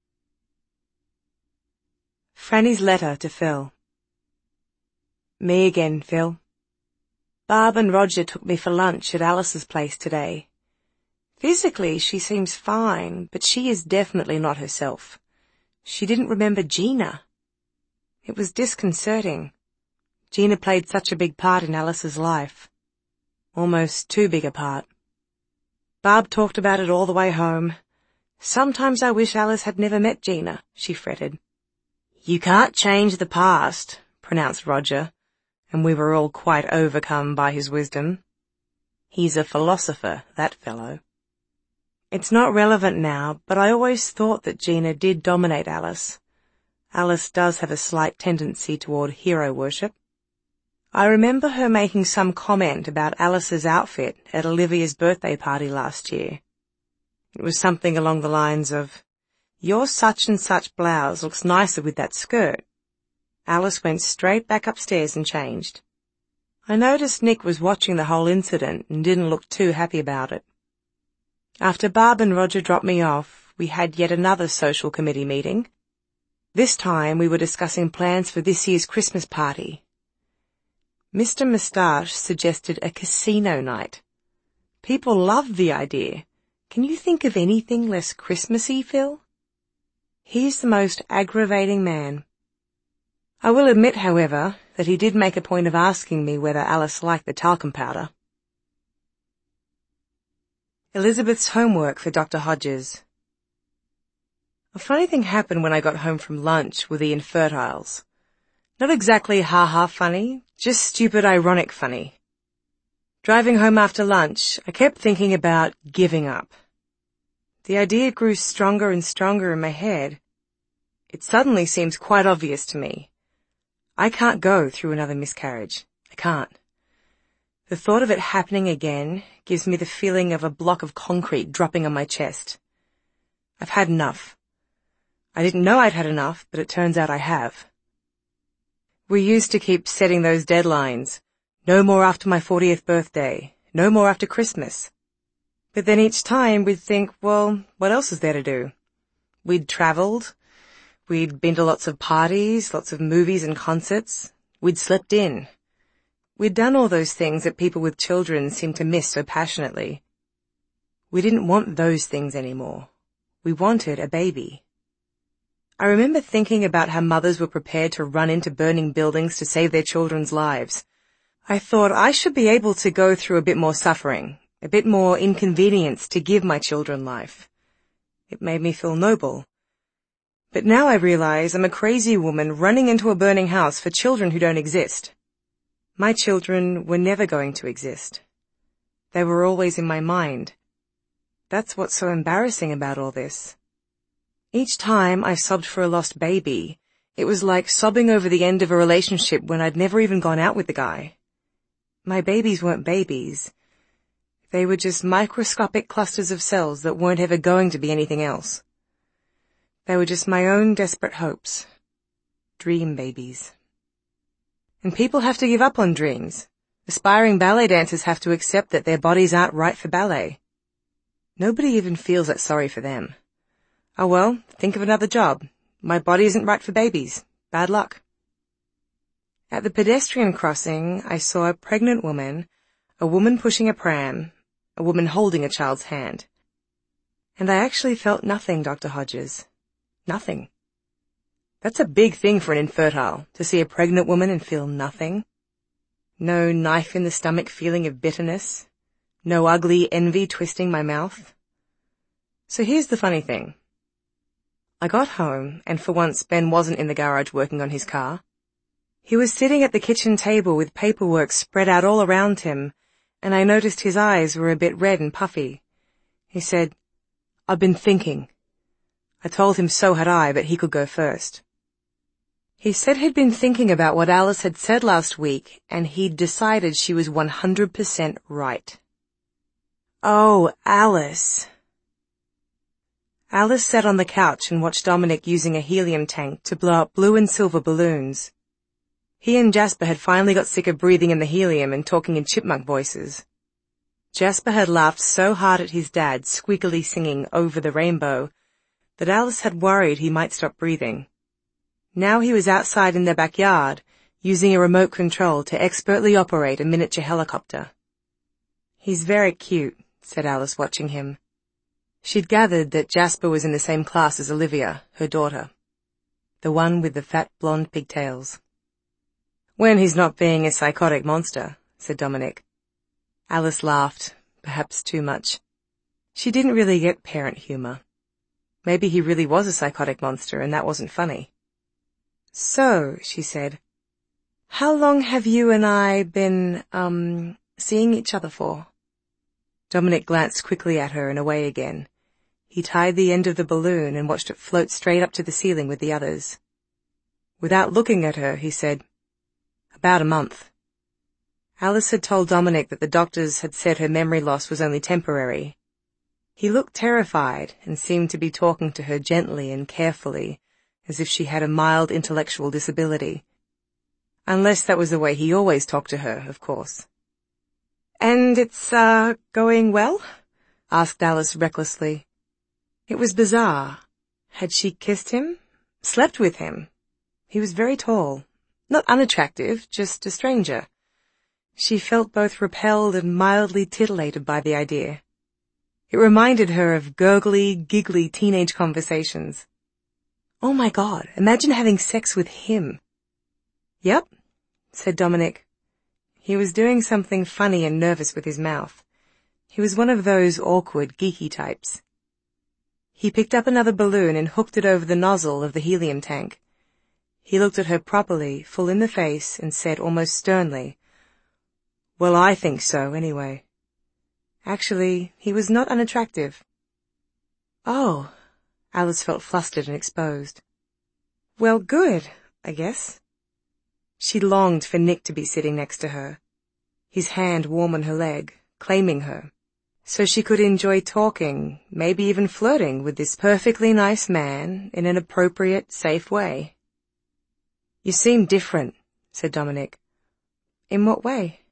Franny's letter to Phil. Me again, Phil. Barb and Roger took me for lunch at Alice's place today. Physically, she seems fine, but she is definitely not herself. She didn't remember Gina. It was disconcerting. Gina played such a big part in Alice's life. Almost too big a part. Barb talked about it all the way home. Sometimes I wish Alice had never met Gina, she fretted. You can't change the past, pronounced Roger, and we were all quite overcome by his wisdom. He's a philosopher, that fellow. It's not relevant now, but I always thought that Gina did dominate Alice. Alice does have a slight tendency toward hero worship. I remember her making some comment about Alice's outfit at Olivia's birthday party last year. It was something along the lines of, "Your such-and-such blouse looks nicer with that skirt." Alice went straight back upstairs and changed. I noticed Nick was watching the whole incident and didn't look too happy about it. After Barb and Roger dropped me off, we had yet another social committee meeting. This time we were discussing plans for this year's Christmas party. Mister Moustache suggested a casino night. People loved the idea. Can you think of anything less Christmassy, Phil? He's the most aggravating man. I will admit, however, that he did make a point of asking me whether Alice liked the talcum powder. Elizabeth's homework for Doctor Hodges. A funny thing happened when I got home from lunch with the infertiles. Not exactly ha-ha funny, just stupid ironic funny. Driving home after lunch, I kept thinking about giving up. The idea grew stronger and stronger in my head. It suddenly seems quite obvious to me. I can't go through another miscarriage. I can't. The thought of it happening again gives me the feeling of a block of concrete dropping on my chest. I've had enough. I didn't know I'd had enough, but it turns out I have. We used to keep setting those deadlines. No more after my fortieth birthday. No more after Christmas. But then each time we'd think, well, what else is there to do? We'd travelled. We'd been to lots of parties, lots of movies and concerts. We'd slept in. We'd done all those things that people with children seem to miss so passionately. We didn't want those things anymore. We wanted a baby. I remember thinking about how mothers were prepared to run into burning buildings to save their children's lives. I thought I should be able to go through a bit more suffering, a bit more inconvenience to give my children life. It made me feel noble. But now I realize I'm a crazy woman running into a burning house for children who don't exist. My children were never going to exist. They were always in my mind. That's what's so embarrassing about all this. Each time I sobbed for a lost baby, it was like sobbing over the end of a relationship when I'd never even gone out with the guy. My babies weren't babies. They were just microscopic clusters of cells that weren't ever going to be anything else. They were just my own desperate hopes. Dream babies. And people have to give up on dreams. Aspiring ballet dancers have to accept that their bodies aren't right for ballet. Nobody even feels that sorry for them. Oh well, think of another job. My body isn't right for babies. Bad luck. At the pedestrian crossing, I saw a pregnant woman, a woman pushing a pram, a woman holding a child's hand. And I actually felt nothing, Doctor Hodges. Nothing. That's a big thing for an infertile, to see a pregnant woman and feel nothing. No knife in the stomach feeling of bitterness. No ugly envy twisting my mouth. So here's the funny thing. I got home, and for once Ben wasn't in the garage working on his car. He was sitting at the kitchen table with paperwork spread out all around him, and I noticed his eyes were a bit red and puffy. He said, "I've been thinking." I told him so had I, but he could go first. He said he'd been thinking about what Alice had said last week, and he'd decided she was one hundred percent right. Oh, Alice. Alice sat on the couch and watched Dominic using a helium tank to blow up blue and silver balloons. He and Jasper had finally got sick of breathing in the helium and talking in chipmunk voices. Jasper had laughed so hard at his dad squeakily singing Over the Rainbow that Alice had worried he might stop breathing. Now he was outside in their backyard, using a remote control to expertly operate a miniature helicopter. "He's very cute," said Alice, watching him. She'd gathered that Jasper was in the same class as Olivia, her daughter, the one with the fat blonde pigtails. When he's not being a psychotic monster, said Dominic. Alice laughed, perhaps too much. She didn't really get parent humour. Maybe he really was a psychotic monster and that wasn't funny. So, she said, how long have you and I been, um, seeing each other for? Dominic glanced quickly at her and away again. He tied the end of the balloon and watched it float straight up to the ceiling with the others. Without looking at her, he said, about a month. Alice had told Dominic that the doctors had said her memory loss was only temporary. He looked terrified and seemed to be talking to her gently and carefully, as if she had a mild intellectual disability. Unless that was the way he always talked to her, of course. And it's, uh, going well? Asked Alice recklessly. It was bizarre. Had she kissed him? Slept with him? He was very tall. Not unattractive, just a stranger. She felt both repelled and mildly titillated by the idea. It reminded her of gurgly, giggly teenage conversations. Oh my God, imagine having sex with him. Yep, said Dominic. He was doing something funny and nervous with his mouth. He was one of those awkward, geeky types. He picked up another balloon and hooked it over the nozzle of the helium tank. He looked at her properly, full in the face, and said almost sternly, Well, I think so, anyway. Actually, he was not unattractive. Oh, Alice felt flustered and exposed. Well, good, I guess. She longed for Nick to be sitting next to her, his hand warm on her leg, claiming her, so she could enjoy talking, maybe even flirting with this perfectly nice man in an appropriate, safe way. You seem different, said Dominic. In what way?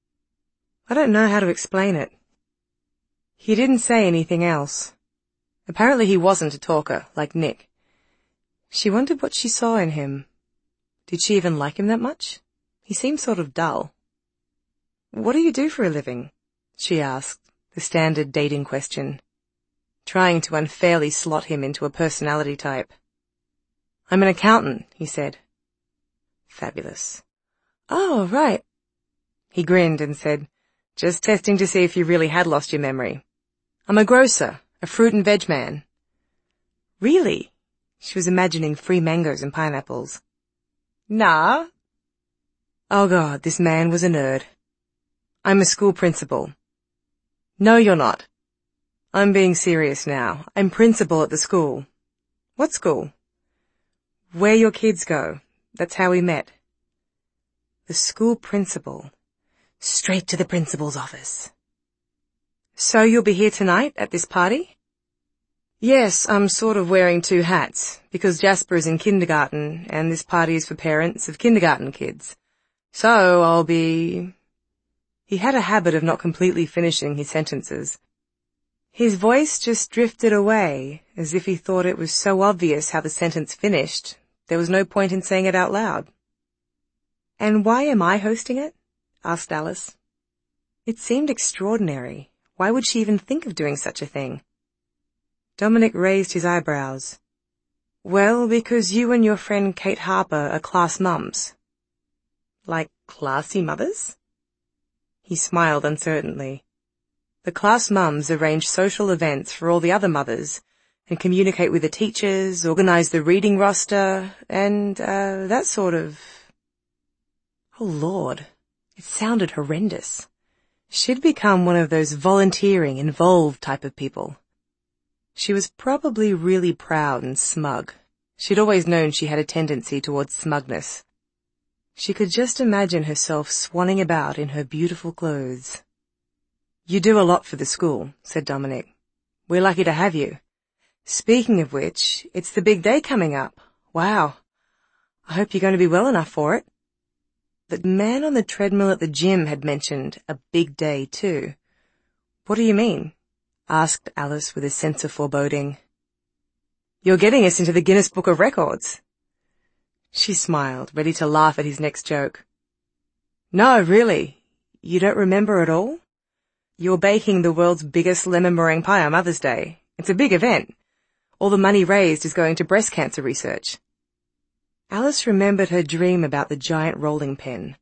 I don't know how to explain it. He didn't say anything else. Apparently he wasn't a talker, like Nick. She wondered what she saw in him. Did she even like him that much? He seemed sort of dull. What do you do for a living? She asked, the standard dating question, trying to unfairly slot him into a personality type. I'm an accountant, he said. Fabulous. Oh, right. He grinned and said, just testing to see if you really had lost your memory. I'm a grocer, a fruit and veg man. Really? She was imagining free mangoes and pineapples. Nah. Oh God, this man was a nerd. I'm a school principal. No, you're not. I'm being serious now. I'm principal at the school. What school? Where your kids go. That's how we met. The school principal. Straight to the principal's office. So you'll be here tonight at this party? Yes, I'm sort of wearing two hats, because Jasper is in kindergarten, and this party is for parents of kindergarten kids. So I'll be... He had a habit of not completely finishing his sentences. His voice just drifted away, as if he thought it was so obvious how the sentence finished, there was no point in saying it out loud. And why am I hosting it? Asked Alice. It seemed extraordinary. Why would she even think of doing such a thing? Dominic raised his eyebrows. Well, because you and your friend Kate Harper are class mums. Like classy mothers? He smiled uncertainly. The class mums arrange social events for all the other mothers and communicate with the teachers, organize the reading roster, and, uh, that sort of... Oh, Lord. It sounded horrendous. She'd become one of those volunteering, involved type of people. She was probably really proud and smug. She'd always known she had a tendency towards smugness. She could just imagine herself swanning about in her beautiful clothes. You do a lot for the school, said Dominic. We're lucky to have you. Speaking of which, it's the big day coming up. Wow. I hope you're going to be well enough for it. The man on the treadmill at the gym had mentioned a big day too. What do you mean? Asked Alice with a sense of foreboding. You're getting us into the Guinness Book of Records. She smiled, ready to laugh at his next joke. No, really. You don't remember at all? You're baking the world's biggest lemon meringue pie on Mother's Day. It's a big event. All the money raised is going to breast cancer research. Alice remembered her dream about the giant rolling pin.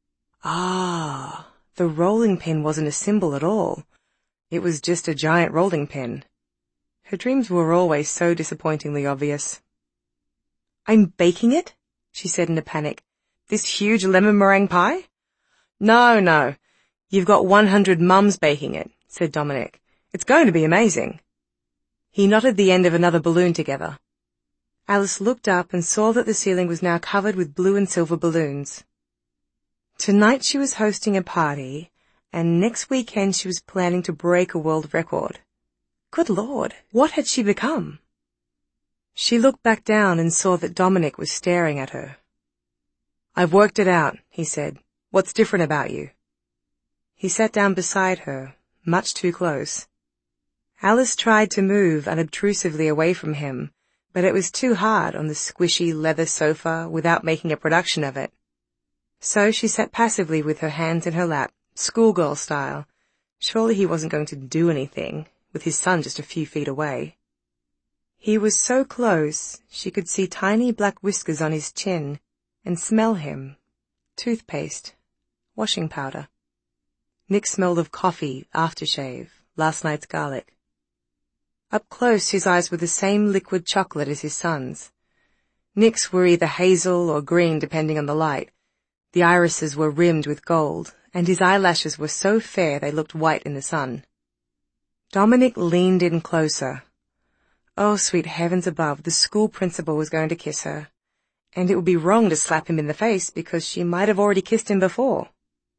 Ah, the rolling pin wasn't a symbol at all. It was just a giant rolling pin. Her dreams were always so disappointingly obvious. "I'm baking it?" she said in a panic. "This huge lemon meringue pie?" "No, no. You've got one hundred mums baking it," said Dominic. "It's going to be amazing." He knotted the end of another balloon together. Alice looked up and saw that the ceiling was now covered with blue and silver balloons. Tonight she was hosting a party, and next weekend she was planning to break a world record. Good Lord, what had she become? She looked back down and saw that Dominic was staring at her. "I've worked it out," he said. "What's different about you?" He sat down beside her, much too close. Alice tried to move unobtrusively away from him, but it was too hard on the squishy leather sofa without making a production of it. So she sat passively with her hands in her lap, schoolgirl style. Surely he wasn't going to do anything, with his son just a few feet away. He was so close she could see tiny black whiskers on his chin and smell him. Toothpaste, washing powder. Nick smelled of coffee, aftershave, last night's garlic. Up close his eyes were the same liquid chocolate as his son's. Nick's were either hazel or green depending on the light. The irises were rimmed with gold, and his eyelashes were so fair they looked white in the sun. Dominic leaned in closer. Oh, sweet heavens above, the school principal was going to kiss her. And it would be wrong to slap him in the face because she might have already kissed him before.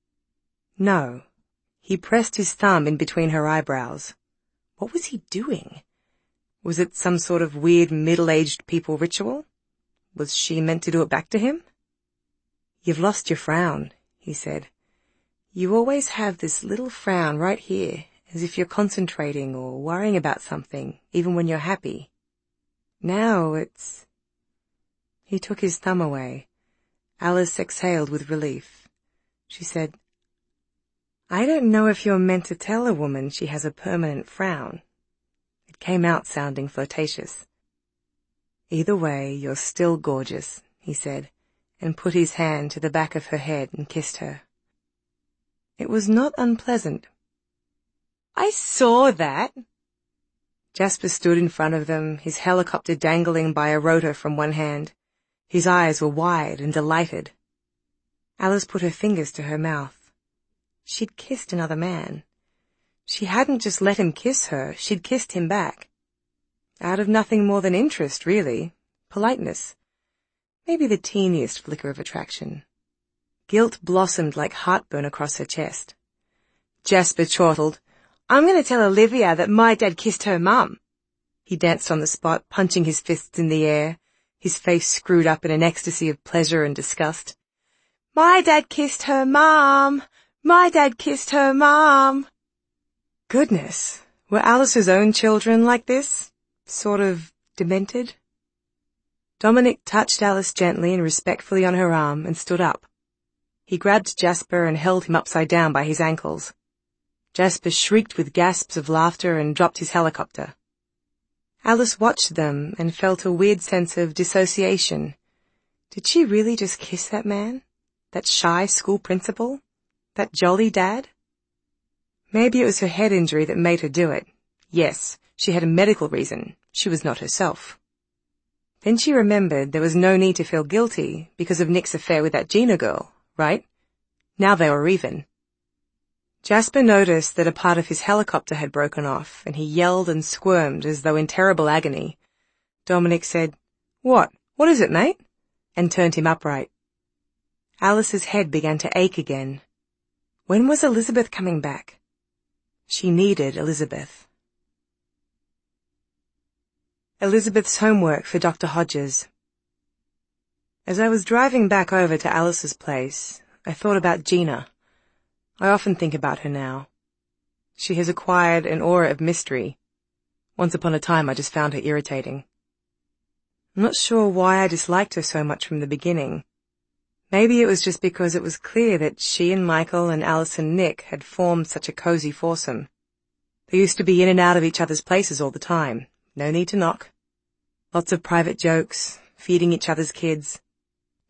No. He pressed his thumb in between her eyebrows. What was he doing? Was it some sort of weird middle-aged people ritual? Was she meant to do it back to him? "You've lost your frown," he said. "You always have this little frown right here, as if you're concentrating or worrying about something, even when you're happy. Now it's—" He took his thumb away. Alice exhaled with relief. She said, "I don't know if you're meant to tell a woman she has a permanent frown." It came out sounding flirtatious. "Either way, you're still gorgeous," he said, and put his hand to the back of her head and kissed her. It was not unpleasant. "I saw that!" Jasper stood in front of them, his helicopter dangling by a rotor from one hand. His eyes were wide and delighted. Alice put her fingers to her mouth. She'd kissed another man. She hadn't just let him kiss her, she'd kissed him back. Out of nothing more than interest, really. Politeness. Maybe the teeniest flicker of attraction. Guilt blossomed like heartburn across her chest. Jasper chortled, "I'm going to tell Olivia that my dad kissed her mum." He danced on the spot, punching his fists in the air, his face screwed up in an ecstasy of pleasure and disgust. "My dad kissed her mum! My dad kissed her mum!" Goodness, were Alice's own children like this? Sort of demented? Dominic touched Alice gently and respectfully on her arm and stood up. He grabbed Jasper and held him upside down by his ankles. Jasper shrieked with gasps of laughter and dropped his helicopter. Alice watched them and felt a weird sense of dissociation. Did she really just kiss that man? That shy school principal? That jolly dad? Maybe it was her head injury that made her do it. Yes, she had a medical reason. She was not herself. Then she remembered there was no need to feel guilty because of Nick's affair with that Gina girl, right? Now they were even. Jasper noticed that a part of his helicopter had broken off, and he yelled and squirmed as though in terrible agony. Dominic said, "What? What is it, mate?" and turned him upright. Alice's head began to ache again. When was Elizabeth coming back? She needed Elizabeth. Elizabeth's homework for Doctor Hodges. As I was driving back over to Alice's place, I thought about Gina. I often think about her now. She has acquired an aura of mystery. Once upon a time I just found her irritating. I'm not sure why I disliked her so much from the beginning. Maybe it was just because it was clear that she and Michael and Alice and Nick had formed such a cozy foursome. They used to be in and out of each other's places all the time. No need to knock. Lots of private jokes, feeding each other's kids.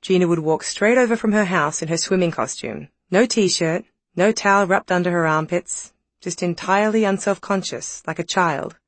Gina would walk straight over from her house in her swimming costume. No t-shirt, no towel wrapped under her armpits, just entirely unselfconscious, like a child.